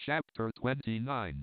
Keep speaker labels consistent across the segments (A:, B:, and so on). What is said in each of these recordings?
A: Chapter 29.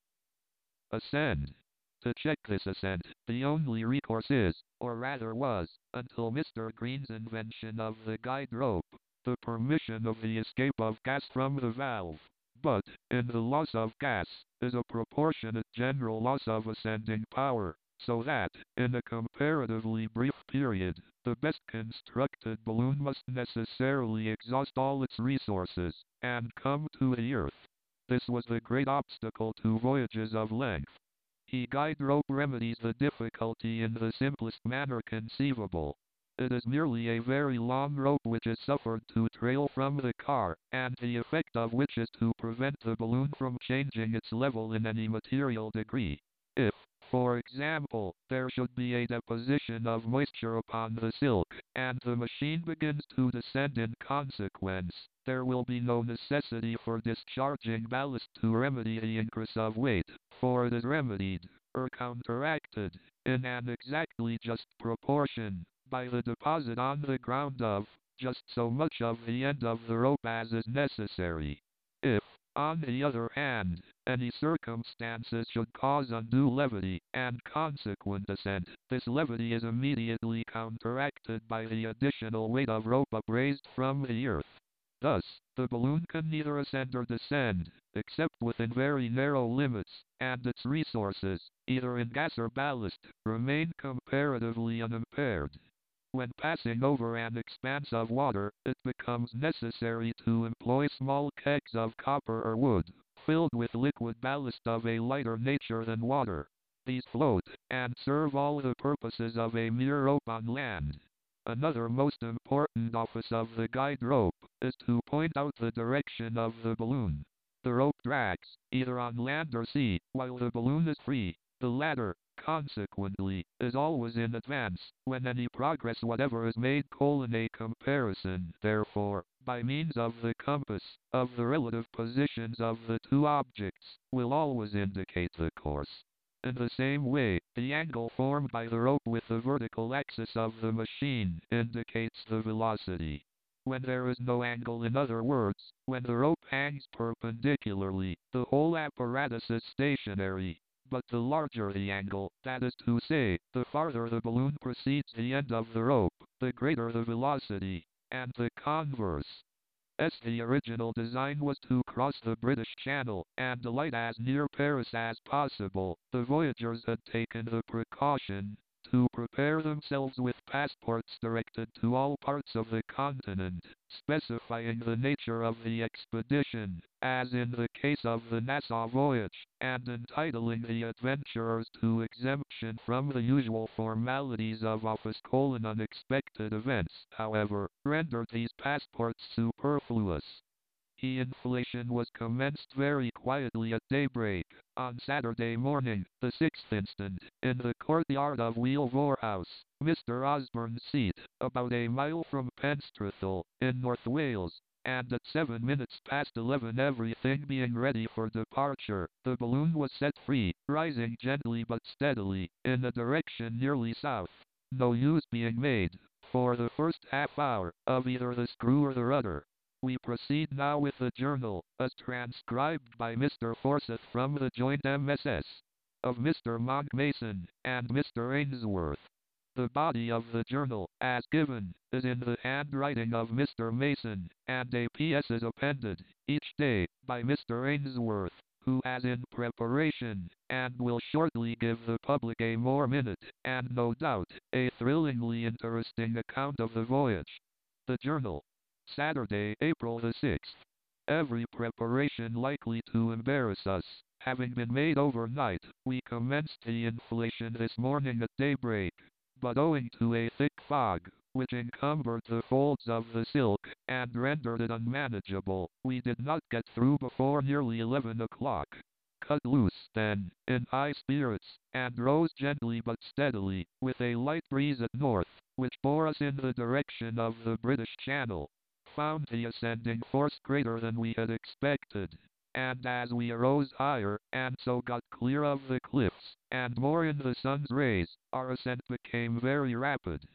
A: Ascend. To check this ascent, the only recourse is, or rather was, until Mr. Green's invention of the guide rope, the permission of the escape of gas from the valve. But, in the loss of gas, is a proportionate general loss of ascending power, so that, in a comparatively brief period, the best constructed balloon must necessarily exhaust all its resources, and come to the earth. This was the great obstacle to voyages of length. The guide rope remedies the difficulty in the simplest manner conceivable. It is merely a very long rope which is suffered to trail from the car, and the effect of which is to prevent the balloon from changing its level in any material degree. If, for example, there should be a deposition of moisture upon the silk, and the machine begins to descend in consequence, there will be no necessity for discharging ballast to remedy the increase of weight, for it is remedied, or counteracted, in an exactly just proportion, by the deposit on the ground of just so much of the end of the rope as is necessary. If, on the other hand, any circumstances should cause undue levity and consequent ascent, this levity is immediately counteracted by the additional weight of rope upraised from the earth. Thus, the balloon can neither ascend or descend, except within very narrow limits, and its resources, either in gas or ballast, remain comparatively unimpaired. When passing over an expanse of water, it becomes necessary to employ small kegs of copper or wood, filled with liquid ballast of a lighter nature than water. These float, and serve all the purposes of a mere rope on land. Another most important office of the guide rope is to point out the direction of the balloon. The rope drags, either on land or sea, while the balloon is free. The latter, consequently, is always in advance, when any progress whatever is made. A comparison, therefore, by means of the compass, of the relative positions of the two objects, will always indicate the course. In the same way, the angle formed by the rope with the vertical axis of the machine indicates the velocity. When there is no angle, in other words, when the rope hangs perpendicularly, the whole apparatus is stationary. But the larger the angle, that is to say, the farther the balloon precedes the end of the rope, the greater the velocity, and the converse. As the original design was to cross the British Channel and alight as near Paris as possible, the voyagers had taken the precaution to prepare themselves with passports directed to all parts of the continent, specifying the nature of the expedition, as in the case of the Nassau voyage, and entitling the adventurers to exemption from the usual formalities of office. Unexpected events, however, rendered these passports superfluous. The inflation was commenced very quietly at daybreak, on Saturday morning, the 6th instant, in the courtyard of Wheelvore House, Mr. Osborne's seat, about a mile from Penstrethal, in North Wales, and at 7 minutes past 11, everything being ready for departure, the balloon was set free, rising gently but steadily, in a direction nearly south. No use being made, for the first half hour, of either the screw or the rudder. We proceed now with the journal, as transcribed by Mr. Forsyth from the joint MSS. of Mr. Monck Mason and Mr. Ainsworth. The body of the journal, as given, is in the handwriting of Mr. Mason, and a P.S. is appended, each day, by Mr. Ainsworth, who has in preparation, and will shortly give the public a more minute, and no doubt, a thrillingly interesting account of the voyage. The journal. Saturday, April the 6th. Every preparation likely to embarrass us having been made overnight, we commenced the inflation this morning at daybreak. But owing to a thick fog, which encumbered the folds of the silk, and rendered it unmanageable, we did not get through before nearly 11 o'clock. Cut loose, then, in high spirits, and rose gently but steadily, with a light breeze at north, which bore us in the direction of the British Channel. Found the ascending force greater than we had expected, and as we arose higher, and so got clear of the cliffs, and more in the sun's rays, our ascent became very rapid.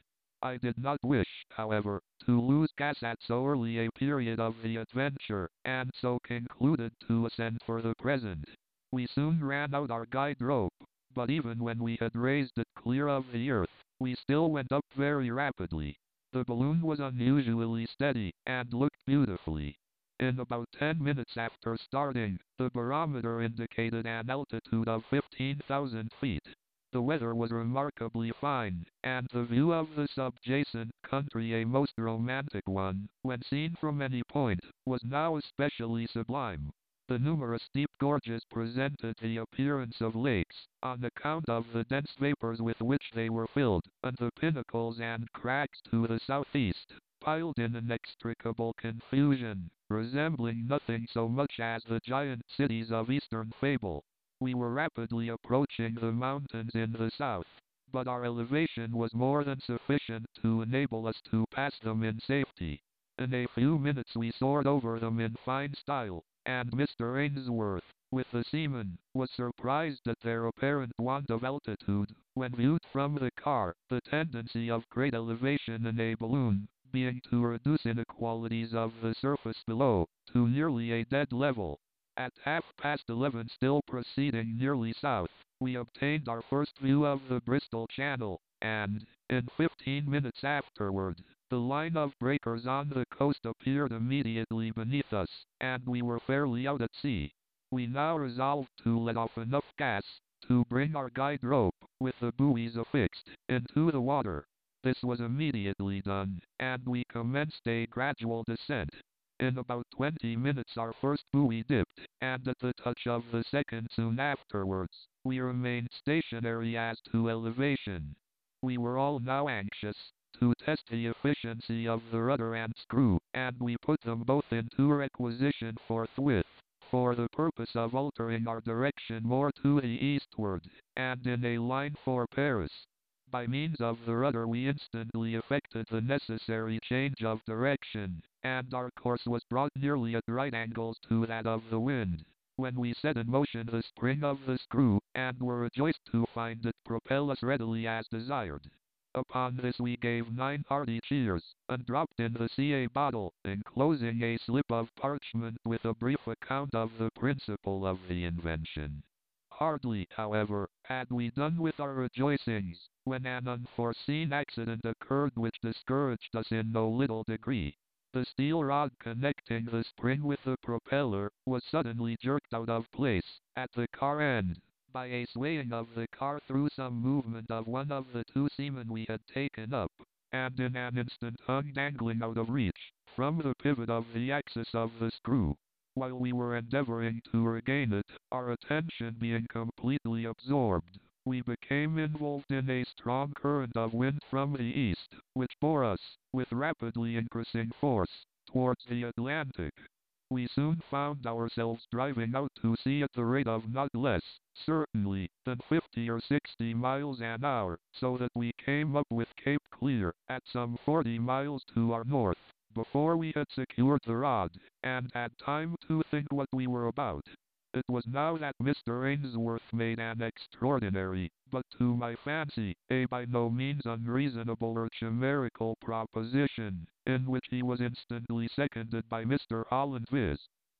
A: I did not wish, however, to lose gas at so early a period of the adventure, and so concluded to ascend for the present. We soon ran out our guide rope, but even when we had raised it clear of the earth, we still went up very rapidly. The balloon was unusually steady, and looked beautifully. In about 10 minutes after starting, the barometer indicated an altitude of 15,000 feet. The weather was remarkably fine, and the view of the subjacent country a most romantic one, when seen from any point, was now especially sublime. The numerous deep gorges presented the appearance of lakes, on account of the dense vapors with which they were filled, and the pinnacles and crags to the southeast, piled in inextricable confusion, resembling nothing so much as the giant cities of Eastern fable. We were rapidly approaching the mountains in the south, but our elevation was more than sufficient to enable us to pass them in safety. In a few minutes we soared over them in fine style, and Mr. Ainsworth, with the seamen, was surprised at their apparent want of altitude, when viewed from the car, the tendency of great elevation in a balloon being to reduce inequalities of the surface below, to nearly a dead level. At 11:30, still proceeding nearly south, we obtained our first view of the Bristol Channel, and, in 15 minutes afterward, the line of breakers on the coast appeared immediately beneath us, and we were fairly out at sea. We now resolved to let off enough gas to bring our guide rope, with the buoys affixed, into the water. This was immediately done, and we commenced a gradual descent. In about 20 minutes our first buoy dipped, and at the touch of the second soon afterwards, we remained stationary as to elevation. We were all now anxious to test the efficiency of the rudder and screw, and we put them both into requisition forthwith, for the purpose of altering our direction more to the eastward, and in a line for Paris. By means of the rudder we instantly effected the necessary change of direction, and our course was brought nearly at right angles to that of the wind, when we set in motion the spring of the screw, and were rejoiced to find it propel us readily as desired. Upon this we gave 9 hearty cheers, and dropped in the sea a bottle, enclosing a slip of parchment with a brief account of the principle of the invention. Hardly, however, had we done with our rejoicings, when an unforeseen accident occurred which discouraged us in no little degree. The steel rod connecting the spring with the propeller was suddenly jerked out of place, at the car end, by a swaying of the car through some movement of one of the 2 seamen we had taken up, and in an instant hung dangling out of reach, from the pivot of the axis of the screw. While we were endeavoring to regain it, our attention being completely absorbed, we became involved in a strong current of wind from the east, which bore us, with rapidly increasing force, towards the Atlantic. We soon found ourselves driving out to sea at the rate of not less, certainly, than 50 or 60 miles an hour, so that we came up with Cape Clear, at some 40 miles to our north, before we had secured the rod, and had time to think what we were about. It was now that Mr. Ainsworth made an extraordinary, but to my fancy, a by no means unreasonable or chimerical proposition, in which he was instantly seconded by Mr. Holland, viz.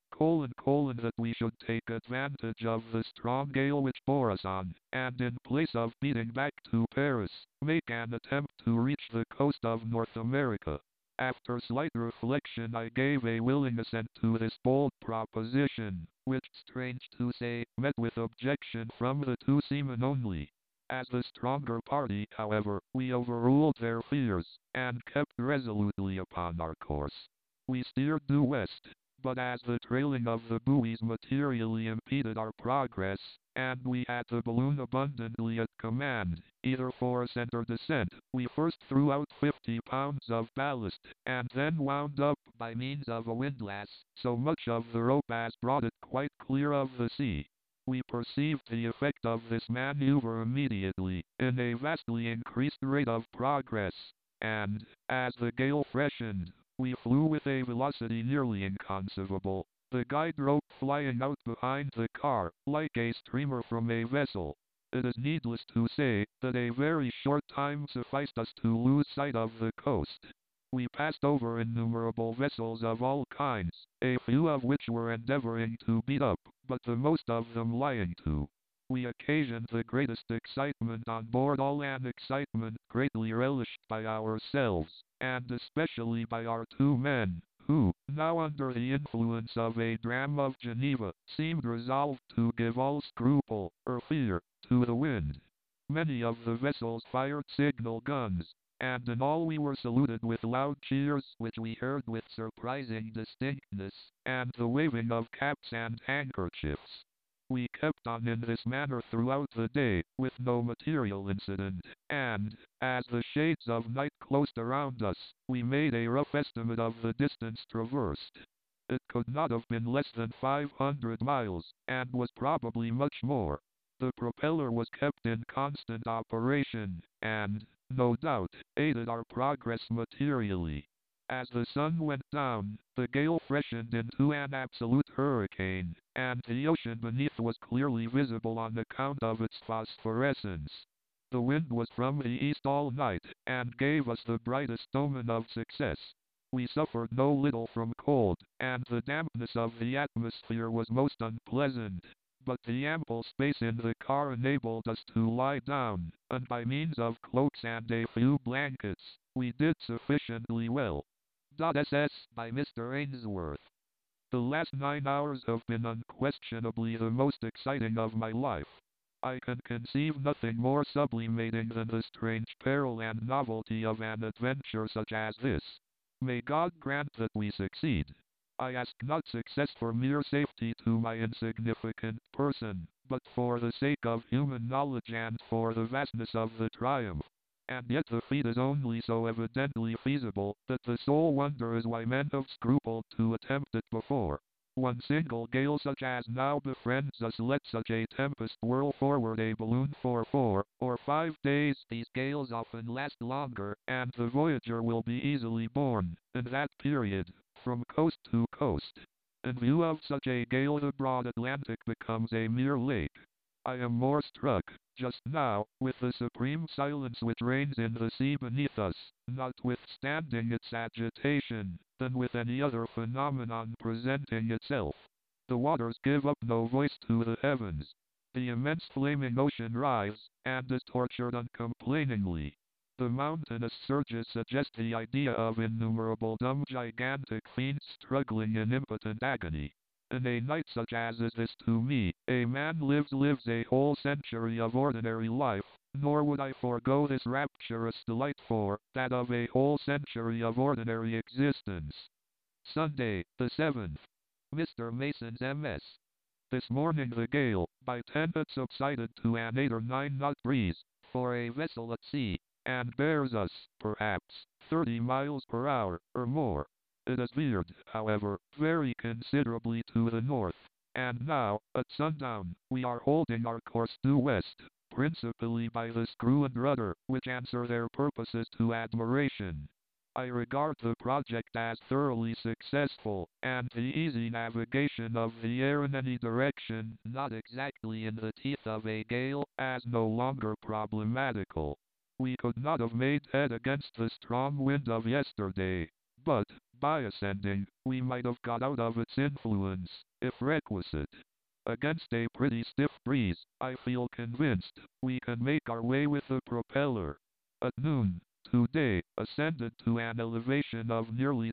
A: That we should take advantage of the strong gale which bore us on, and in place of beating back to Paris, make an attempt to reach the coast of North America. After slight reflection I gave a willing assent to this bold proposition, which, strange to say, met with objection from the 2 seamen only. As the stronger party, however, we overruled their fears, and kept resolutely upon our course. We steered due west, but as the trailing of the buoys materially impeded our progress, and we had the balloon abundantly at command, either for ascent or descent, we first threw out 50 pounds of ballast, and then wound up, by means of a windlass, so much of the rope as brought it quite clear of the sea. We perceived the effect of this maneuver immediately, in a vastly increased rate of progress, and, as the gale freshened, we flew with a velocity nearly inconceivable, the guide rope flying out behind the car, like a streamer from a vessel. It is needless to say that a very short time sufficed us to lose sight of the coast. We passed over innumerable vessels of all kinds, a few of which were endeavoring to beat up, but the most of them lying to. We occasioned the greatest excitement on board, all an excitement greatly relished by ourselves, and especially by our two men, who, now under the influence of a dram of Geneva, seemed resolved to give all scruple, or fear, to the wind. Many of the vessels fired signal guns, and in all we were saluted with loud cheers, which we heard with surprising distinctness, and the waving of caps and handkerchiefs. We kept on in this manner throughout the day, with no material incident, and, as the shades of night closed around us, we made a rough estimate of the distance traversed. It could not have been less than 500 miles, and was probably much more. The propeller was kept in constant operation, and, no doubt, aided our progress materially. As the sun went down, the gale freshened into an absolute hurricane, and the ocean beneath was clearly visible on account of its phosphorescence. The wind was from the east all night, and gave us the brightest omen of success. We suffered no little from cold, and the dampness of the atmosphere was most unpleasant. But the ample space in the car enabled us to lie down, and by means of cloaks and a few blankets, we did sufficiently well. SS by Mr. Ainsworth. The last 9 hours have been unquestionably the most exciting of my life. I can conceive nothing more sublimating than the strange peril and novelty of an adventure such as this. May God grant that we succeed. I ask not success for mere safety to my insignificant person, but for the sake of human knowledge and for the vastness of the triumph. And yet the feat is only so evidently feasible, that the sole wonder is why men have scrupled to attempt it before. One single gale such as now befriends us, let such a tempest whirl forward a balloon for 4 or 5 days. These gales often last longer, and the voyager will be easily borne, in that period, from coast to coast. In view of such a gale the broad Atlantic becomes a mere lake. I am more struck, just now, with the supreme silence which reigns in the sea beneath us, notwithstanding its agitation, than with any other phenomenon presenting itself. The waters give up no voice to the heavens. The immense flaming ocean writhes, and is tortured uncomplainingly. The mountainous surges suggest the idea of innumerable dumb gigantic fiends struggling in impotent agony. In a night such as is this to me, a man lives a whole century of ordinary life, nor would I forego this rapturous delight for that of a whole century of ordinary existence. Sunday, the 7th. Mr. Mason's MS. This morning the gale, by 10 had subsided to an 8 or 9 knot breeze, for a vessel at sea, and bears us, perhaps, 30 miles per hour, or more. It has veered, however, very considerably to the north, and now, at sundown, we are holding our course due west, principally by the screw and rudder, which answer their purposes to admiration. I regard the project as thoroughly successful, and the easy navigation of the air in any direction, not exactly in the teeth of a gale, as no longer problematical. We could not have made head against the strong wind of yesterday, but, by ascending, we might have got out of its influence, if requisite. Against a pretty stiff breeze, I feel convinced, we can make our way with the propeller. At noon, today, ascended to an elevation of nearly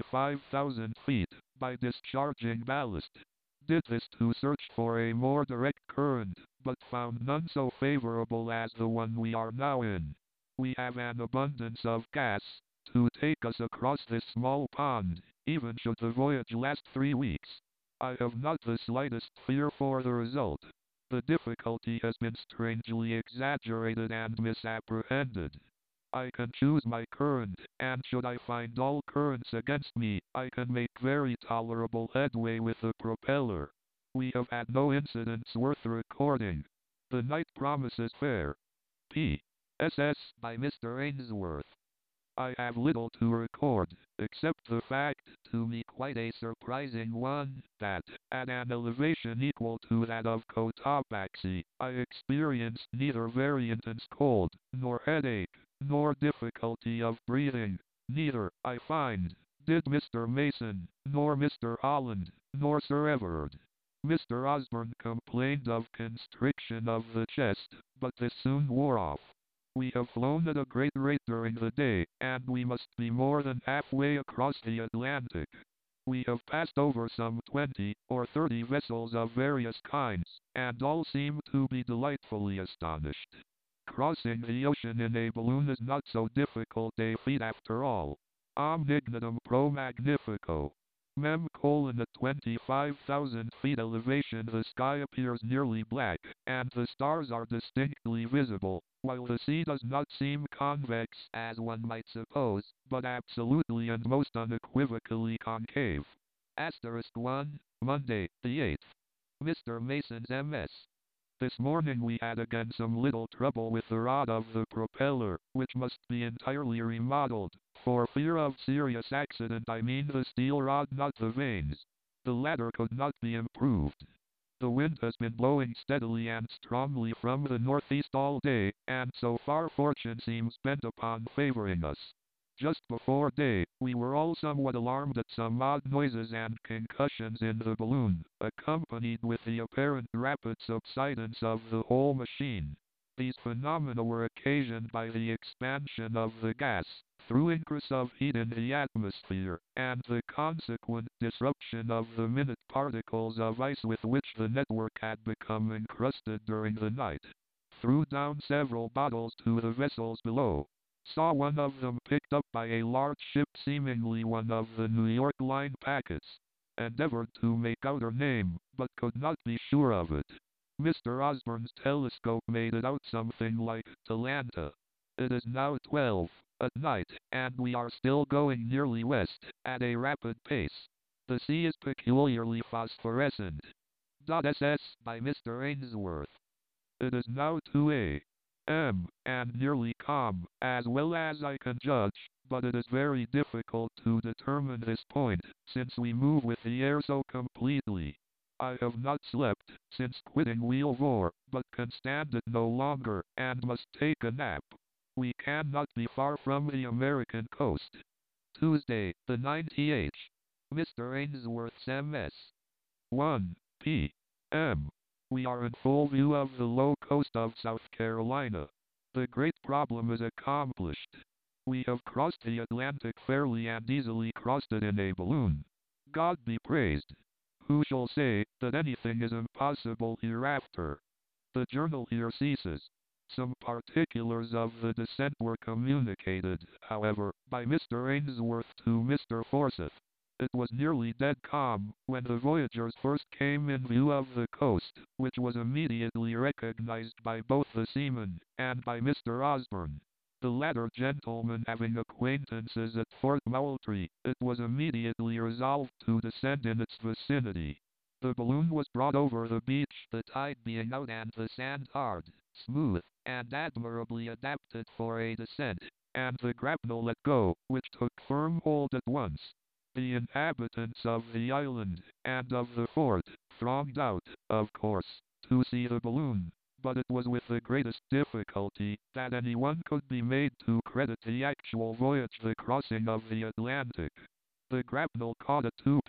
A: 25,000 feet, by discharging ballast. Did this to search for a more direct current, but found none so favorable as the one we are now in. We have an abundance of gas, to take us across this small pond, even should the voyage last 3 weeks. I have not the slightest fear for the result. The difficulty has been strangely exaggerated and misapprehended. I can choose my current, and should I find all currents against me, I can make very tolerable headway with the propeller. We have had no incidents worth recording. The night promises fair. P. SS by Mr. Ainsworth. I have little to record, except the fact, to me quite a surprising one, that, at an elevation equal to that of Cotopaxi, I experienced neither very intense cold, nor headache, nor difficulty of breathing. Neither, I find, did Mr. Mason, nor Mr. Holland, nor Sir Everard. Mr. Osborne complained of constriction of the chest, but this soon wore off. We have flown at a great rate during the day, and we must be more than halfway across the Atlantic. We have passed over some 20 or 30 vessels of various kinds, and all seem to be delightfully astonished. Crossing the ocean in a balloon is not so difficult a feat after all. Omnignatum pro magnifico. At 25,000 feet elevation the sky appears nearly black, and the stars are distinctly visible, while the sea does not seem convex as one might suppose, but absolutely and most unequivocally concave. Asterisk 1, Monday, the 8th. Mr. Mason's MS. This morning we had again some little trouble with the rod of the propeller, which must be entirely remodeled. For fear of serious accident, I mean the steel rod, not the vanes. The latter could not be improved. The wind has been blowing steadily and strongly from the northeast all day, and so far fortune seems bent upon favoring us. Just before day, we were all somewhat alarmed at some odd noises and concussions in the balloon, accompanied with the apparent rapid subsidence of the whole machine. These phenomena were occasioned by the expansion of the gas, through increase of heat in the atmosphere, and the consequent disruption of the minute particles of ice with which the network had become encrusted during the night. Threw down several bottles to the vessels below. Saw one of them picked up by a large ship, seemingly one of the New York line packets. Endeavored to make out her name, but could not be sure of it. Mr. Osborne's telescope made it out something like Talanta. It is now 12 at night, and we are still going nearly west, at a rapid pace. The sea is peculiarly phosphorescent. SS by Mr. Ainsworth. It is now 2 a.m., and nearly calm, as well as I can judge, but it is very difficult to determine this point, since we move with the air so completely. I have not slept since quitting Wheelvore, but can stand it no longer, and must take a nap. We cannot be far from the American coast. Tuesday, the 9th. Mr. Ainsworth's MS. 1 p.m. We are in full view of the low coast of South Carolina. The great problem is accomplished. We have crossed the Atlantic fairly and easily crossed it in a balloon. God be praised. Who shall say that anything is impossible hereafter? The journal here ceases. Some particulars of the descent were communicated, however, by Mr. Ainsworth to Mr. Forsyth. It was nearly dead calm when the voyagers first came in view of the coast, which was immediately recognized by both the seamen and by Mr. Osborne. The latter gentleman having acquaintances at Fort Moultrie, it was immediately resolved to descend in its vicinity. The balloon was brought over the beach, the tide being out and the sand hard, smooth, and admirably adapted for a descent, and the grapnel let go, which took firm hold at once. The inhabitants of the island, and of the fort, thronged out, of course, to see the balloon, but it was with the greatest difficulty that anyone could be made to credit the actual voyage, the crossing of the Atlantic. The grapnel caught at 2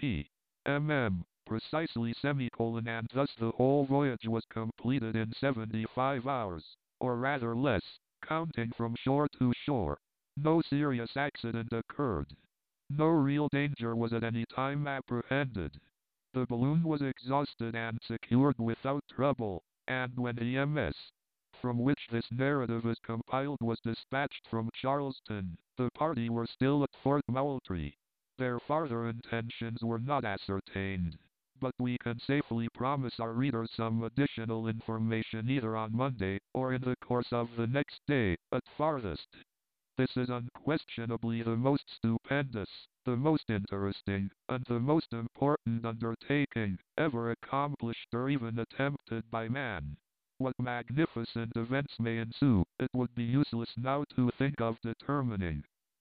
A: p.m. precisely, and thus the whole voyage was completed in 75 hours, or rather less, counting from shore to shore. No serious accident occurred. No real danger was at any time apprehended. The balloon was exhausted and secured without trouble, and when the MS, from which this narrative is compiled, was dispatched from Charleston, the party were still at Fort Moultrie. Their farther intentions were not ascertained, but we can safely promise our readers some additional information either on Monday, or in the course of the next day, at farthest. This is unquestionably the most stupendous, the most interesting, and the most important undertaking ever accomplished or even attempted by man. What magnificent events may ensue, it would be useless now to think of determining.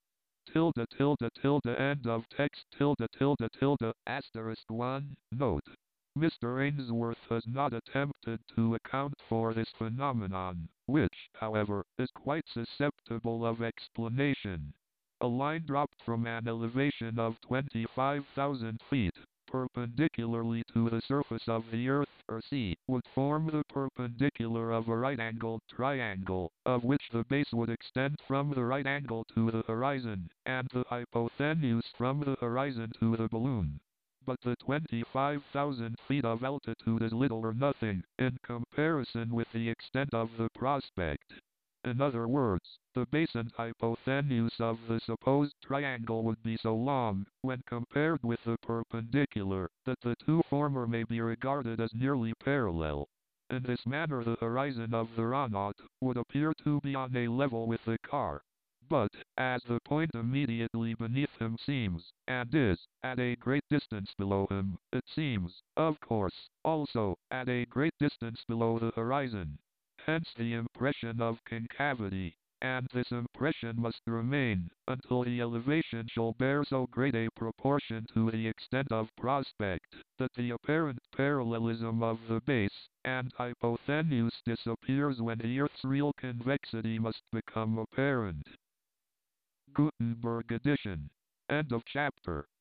A: tilde tilde tilde end of text tilde tilde tilde asterisk 1. Note: Mr. Ainsworth has not attempted to account for this phenomenon, which, however, is quite susceptible of explanation. A line dropped from an elevation of 25,000 feet, perpendicularly to the surface of the Earth or sea, would form the perpendicular of a right-angled triangle, of which the base would extend from the right angle to the horizon, and the hypotenuse from the horizon to the balloon. But the 25,000 feet of altitude is little or nothing, in comparison with the extent of the prospect. In other words, the base and hypotenuse of the supposed triangle would be so long, when compared with the perpendicular, that the two former may be regarded as nearly parallel. In this manner the horizon of the Ronald would appear to be on a level with the car. But, as the point immediately beneath him seems, and is, at a great distance below him, it seems, of course, also, at a great distance below the horizon. Hence the impression of concavity, and this impression must remain, until the elevation shall bear so great a proportion to the extent of prospect, that the apparent parallelism of the base and hypotenuse disappears when the Earth's real convexity must become apparent. Gutenberg edition. End of chapter.